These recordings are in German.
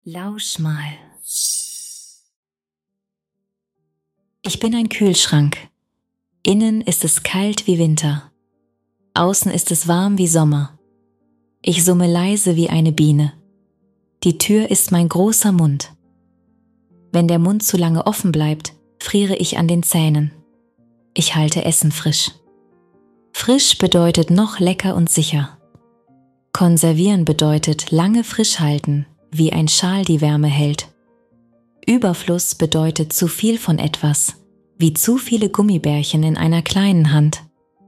Lausch mal. Ich bin ein Kühlschrank. Innen ist es kalt wie Winter. Außen ist es warm wie Sommer. Ich summe leise wie eine Biene. Die Tür ist mein großer Mund. Wenn der Mund zu lange offen bleibt, friere ich an den Zähnen. Ich halte Essen frisch. Frisch bedeutet noch lecker und sicher. Konservieren bedeutet lange frisch halten, wie ein Schal die Wärme hält. Überfluss bedeutet zu viel von etwas, wie zu viele Gummibärchen in einer kleinen Hand.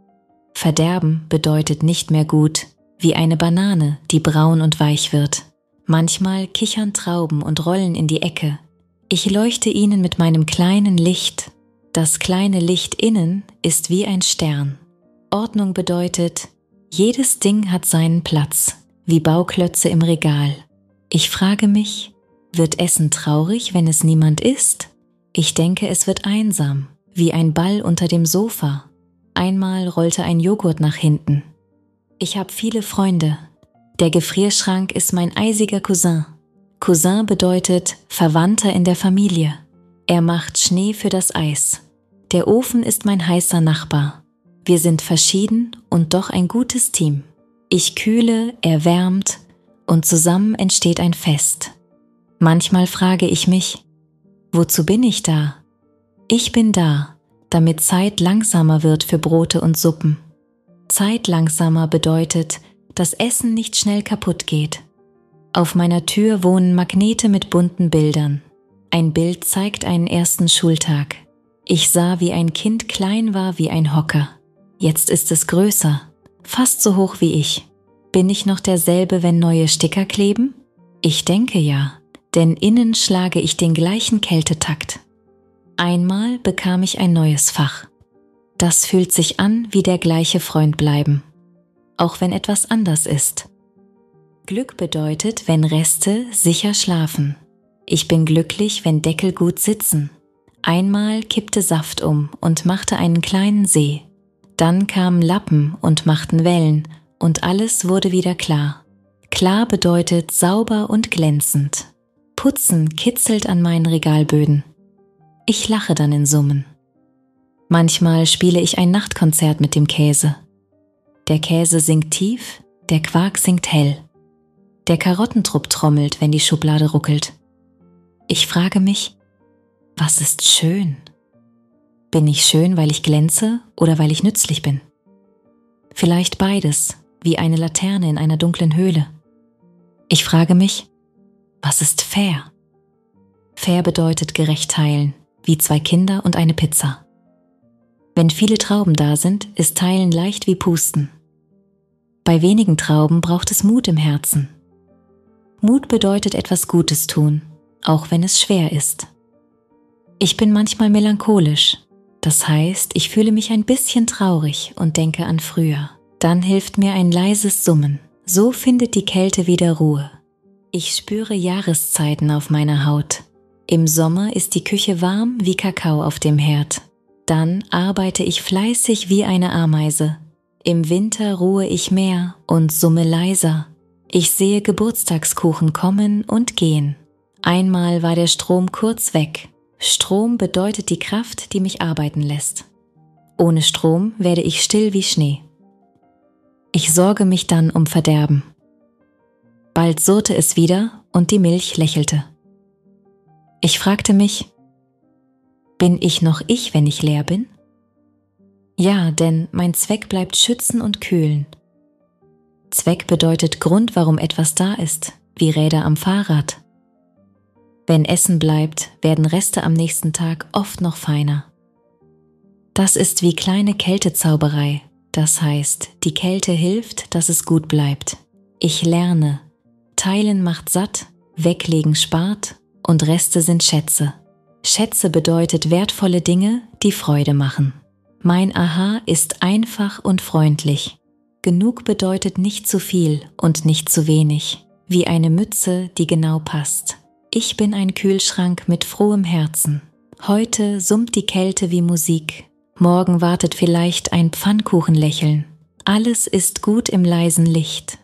Verderben bedeutet nicht mehr gut, wie eine Banane, die braun und weich wird. Manchmal kichern Trauben und rollen in die Ecke. Ich leuchte ihnen mit meinem kleinen Licht. Das kleine Licht innen ist wie ein Stern. Ordnung bedeutet, jedes Ding hat seinen Platz, wie Bauklötze im Regal. Ich frage mich, wird Essen traurig, wenn es niemand isst? Ich denke, es wird einsam, wie ein Ball unter dem Sofa. Einmal rollte ein Joghurt nach hinten. Ich habe viele Freunde. Der Gefrierschrank ist mein eisiger Cousin. Cousin bedeutet Verwandter in der Familie. Er macht Schnee für das Eis. Der Ofen ist mein heißer Nachbar. Wir sind verschieden und doch ein gutes Team. Ich kühle, er wärmt und zusammen entsteht ein Fest. Manchmal frage ich mich, wozu bin ich da? Ich bin da, damit Zeit langsamer wird für Brote und Suppen. Zeit langsamer bedeutet, dass Essen nicht schnell kaputt geht. Auf meiner Tür wohnen Magnete mit bunten Bildern. Ein Bild zeigt einen ersten Schultag. Ich sah, wie ein Kind klein war wie ein Hocker. Jetzt ist es größer, fast so hoch wie ich. Bin ich noch derselbe, wenn neue Sticker kleben? Ich denke ja, denn innen schlage ich den gleichen Kältetakt. Einmal bekam ich ein neues Fach. Das fühlt sich an wie der gleiche Freund bleiben, auch wenn etwas anders ist. Glück bedeutet, wenn Reste sicher schlafen. Ich bin glücklich, wenn Deckel gut sitzen. Einmal kippte Saft um und machte einen kleinen See. Dann kamen Lappen und machten Wellen und alles wurde wieder klar. Klar bedeutet sauber und glänzend. Putzen kitzelt an meinen Regalböden. Ich lache dann in Summen. Manchmal spiele ich ein Nachtkonzert mit dem Käse. Der Käse singt tief, der Quark singt hell. Der Karottentrupp trommelt, wenn die Schublade ruckelt. Ich frage mich, was ist schön? Bin ich schön, weil ich glänze oder weil ich nützlich bin? Vielleicht beides, wie eine Laterne in einer dunklen Höhle. Ich frage mich, was ist fair? Fair bedeutet gerecht teilen, wie zwei Kinder und eine Pizza. Wenn viele Trauben da sind, ist Teilen leicht wie Pusten. Bei wenigen Trauben braucht es Mut im Herzen. Mut bedeutet etwas Gutes tun, auch wenn es schwer ist. Ich bin manchmal melancholisch, das heißt, ich fühle mich ein bisschen traurig und denke an früher. Dann hilft mir ein leises Summen. So findet die Kälte wieder Ruhe. Ich spüre Jahreszeiten auf meiner Haut. Im Sommer ist die Küche warm wie Kakao auf dem Herd. Dann arbeite ich fleißig wie eine Ameise. Im Winter ruhe ich mehr und summe leiser. Ich sehe Geburtstagskuchen kommen und gehen. Einmal war der Strom kurz weg. Strom bedeutet die Kraft, die mich arbeiten lässt. Ohne Strom werde ich still wie Schnee. Ich sorge mich dann um Verderben. Bald surrte es wieder und die Milch lächelte. Ich fragte mich, bin ich noch ich, wenn ich leer bin? Ja, denn mein Zweck bleibt schützen und kühlen. Zweck bedeutet Grund, warum etwas da ist, wie Räder am Fahrrad. Wenn Essen bleibt, werden Reste am nächsten Tag oft noch feiner. Das ist wie kleine Kältezauberei. Das heißt, die Kälte hilft, dass es gut bleibt. Ich lerne. Teilen macht satt, weglegen spart und Reste sind Schätze. Schätze bedeutet wertvolle Dinge, die Freude machen. Mein Aha ist einfach und freundlich. Genug bedeutet nicht zu viel und nicht zu wenig, wie eine Mütze, die genau passt. Ich bin ein Kühlschrank mit frohem Herzen. Heute summt die Kälte wie Musik. Morgen wartet vielleicht ein Pfannkuchenlächeln. Alles ist gut im leisen Licht.